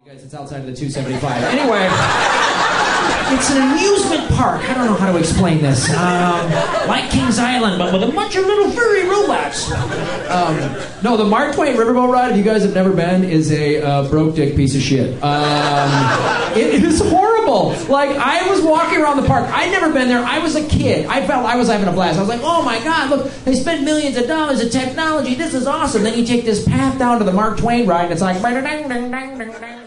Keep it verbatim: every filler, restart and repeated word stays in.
Guys, it's outside of the two seventy-five. Anyway, it's an amusement park. I don't know how to explain this. Um, like Kings Island, but with a bunch of little furry robots. Um, no, the Mark Twain Riverboat ride, if you guys have never been, is a uh, broke dick piece of shit. Um, it is horrible. Like, I was walking around the park. I'd never been there. I was a kid. I felt I was having a blast. I was like, oh my God, look, they spent millions of dollars in technology. This is awesome. Then you take this path down to the Mark Twain ride, and it's like...